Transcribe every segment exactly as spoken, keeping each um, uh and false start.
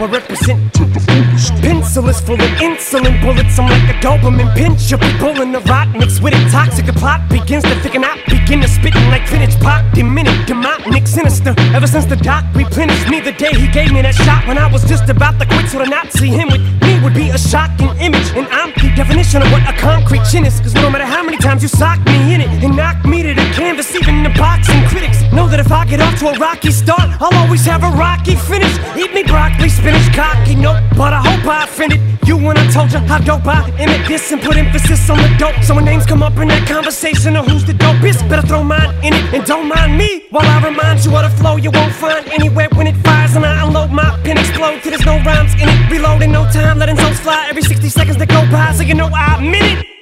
I represent to the fullest. Pencil is full of insulin bullets. I'm like a Doberman pinch. You'll be pulling the rot mixed with it. Toxic, the plot begins to thicken out. Begin to spitting like vintage pop. Diminic, demonic, sinister. Ever since the doc replenished me the day he gave me that shot, when I was just about to quit, so to not see him with me would be a shocking image. And I'm the definition of what a concrete chin is. Cause no matter how many times you sock me in it and knock me to the canvas, even the boxing critics know that if I get off to a rocky start, I'll always have a rocky finish. Eat me broccoli, spinach, cocky, nope, but I hope I offended you when I told you how dope I emit this and put emphasis on the dope. So when names come up in that conversation of who's the dopest, better throw mine in it and don't mind me while I remind you of the flow you won't find anywhere when it fires. And I unload my pen, explode till there's no rhymes in it. Reload in no time, letting souls fly every sixty seconds that go by, so you know I meant it.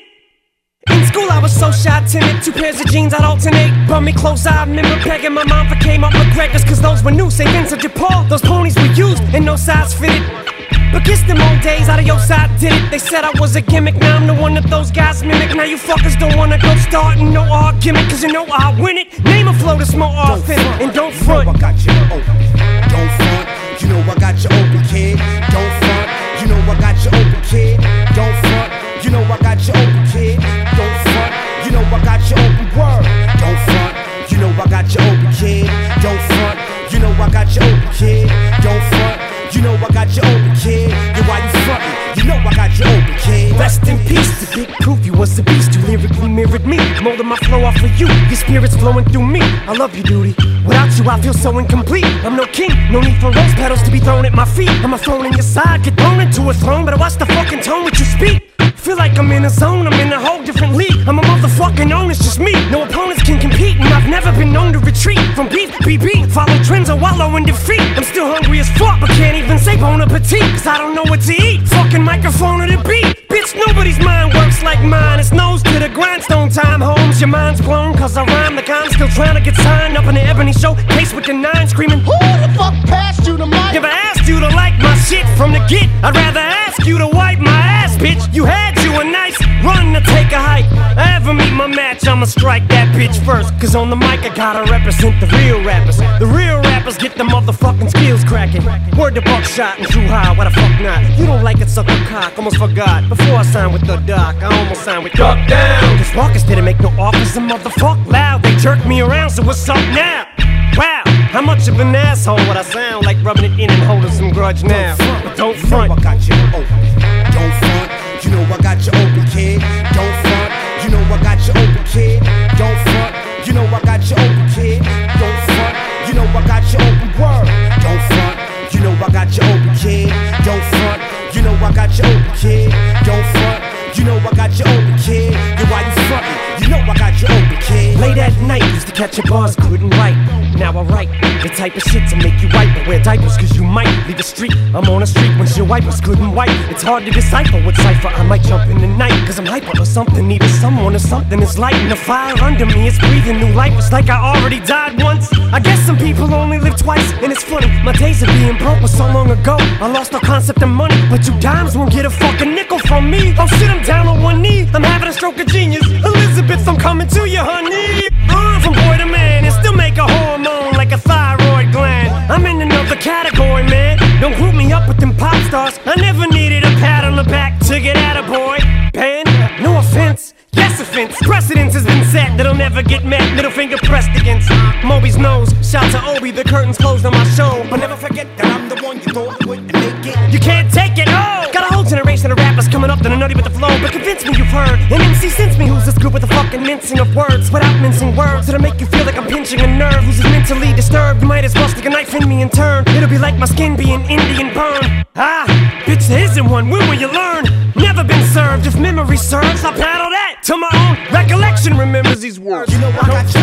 In school I was so shy, timid, two pairs of jeans I'd alternate. Bum me close, I remember pegging my mom for came up McGregor's, cause those were new, say Vincent DePaul. Those ponies were used and no size fitted. But kiss them old days, out of your side did it. They said I was a gimmick, now I'm the one that those guys mimic. Now you fuckers don't wanna go starting no argument, cause you know I win it. Name a flow that's more authentic and don't front. You know I got you open, don't front. You know I got you open, kid, don't front. You know I got you open, kid, don't front. You know I got you open, kid, don't front. You know I got you open, word, don't front. You know I got you open, kid, don't front. You know I got you open, kid, don't front. You know I got you open, kid. Yeah, why you frontin'? You know I got you open, kid. Rest in peace, the big proof you was a beast. You lyrically mirrored me, molding my flow off of you. Your spirit's flowing through me. I love you, duty. Without you, I feel so incomplete. I'm no king, no need for rose petals to be thrown at my feet. I'm a thrown in your side, get thrown into a throne. Better watch the fucking tone which you speak. Feel like I'm in a zone, I'm in a whole different league. I'm a motherfucking own, it's just me. No opponents can compete, and I've never been known to retreat from beef, B B. Follow trends or wallow in defeat. I'm still hungry as fuck, but can't even say bon appetit, cause I don't know what to eat. Fucking microphone or the beat. Bitch, nobody's mind works like mine. It's nose to the grindstone time, Holmes. Your mind's blown, cause I rhyme like I'm still trying to get signed up in the Ebony Show. Case with the nine screaming, who the fuck passed you the mic? Never asked you to like my shit from the get. I'd rather ask you to wipe my ass, bitch. You had you a nice run to take a hike. I ever meet my match, I'ma strike that bitch first. Cause on the mic I gotta represent the real rappers. The real rappers get the motherfucking skills cracking. Word to Buckshot and True High, why the fuck not? You don't like it, suck a cock, almost forgot. Before I signed with the doc, I almost signed with Duck Down. Cause Marcus didn't make no offers, and motherfuck loud. They jerked me around, so what's up now? Wow, how much of an asshole would I sound like rubbing it in and holding some grudge now? But don't front. You know I got you open, don't front. You know I got you open, kid, don't front. You know I got you open, kid, don't front. You know I got you open, kid, don't front. You know I got you open, word, don't front. You know I got you open, kid, don't front. You know I got you open, kid, don't front. You know I got you open, kid. Yeah, why you frontin'? You know I got you open, kid. Late at night, used to catch your bars, couldn't write. Now I write the type of shit to make you wipe or wear diapers, cause you might leave the street. I'm on the street when your wipers couldn't wipe. It's hard to decipher what cipher I might jump in the night, cause I'm hyper or something. Neither someone or something is lighting the fire under me. It's breathing new life. It's like I already died once. I guess some people only live twice, and it's funny. My days of being broke was so long ago. I lost all concept of money, but two dimes won't get a fucking nickel from me. Oh shit, I'm down on one knee. I'm having a stroke of genius. Elizabeth, I'm coming to you, honey. Run from boy to man and still make a hormone like a thyroid gland. I'm in another category, man. Don't group me up with them pop stars. I never needed a pat on the back to get at a boy. Pen, no offense. Yes, offense. Precedence has been set that'll never get met. Middle finger pressed against Moby's nose. Shout to Obi, the curtains closed on my show. But never forget that I'm the one you thought wouldn't make it. You can't take it, oh! Got a whole generation of rappers coming up that are nutty with the flow. But convince me you've heard an M C since me who's this good with the fucking mincing of words. Without mincing words that'll make you feel like I'm pinching a nerve. Who's mentally disturbed, you might as well stick a knife in me and turn. It'll be like my skin being Indian burned. Ah, bitch, there isn't one, when will you learn? Never been served, if memory serves, I'll paddle that till my own recollection remembers these words. You know I got you